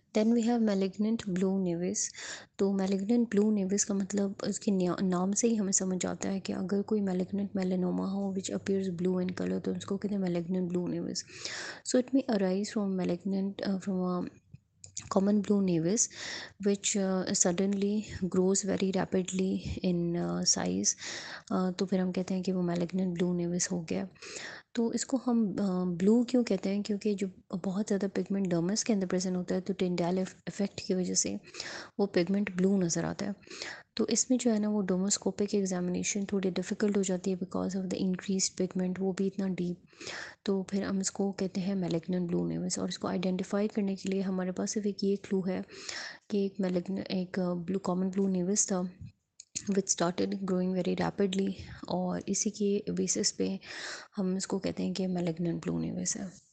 Then we have malignant blue nevus. तो malignant blue नेविस का मतलब उसके नाम से ही हमें समझ आता है कि अगर कोई मैलिग्नेंट मेलेनोमा हो which appears blue in colour तो उसको कहते हैं malignant blue nevus. So it may arise from malignant from common blue nevis which suddenly grows very rapidly in size। तो फिर हम कहते हैं कि वो malignant blue nevis हो गया। तो इसको हम ब्लू क्यों कहते हैं, क्योंकि जो बहुत ज़्यादा पिगमेंट डर्मिस के अंदर प्रेजेंट होता है तो टिंडाल इफेक्ट की वजह से वो पिगमेंट ब्लू नज़र आता है। तो इसमें जो है ना वो डोमोस्कोपिक एग्जामिनेशन थोड़ी डिफ़िकल्ट हो जाती है because of the increase pigment, वो भी इतना डीप। तो फिर हम इसको कहते हैं मैलिग्नेंट ब्लू नेविस। और इसको आइडेंटिफाई करने के लिए हमारे पास सिर्फ एक ये क्लू है कि एक ब्लू कॉमन ब्लू नेविस था which started growing very rapidly, और इसी के बेसिस पे हम इसको कहते हैं कि मैलिग्नेंट ब्लू नेविस है।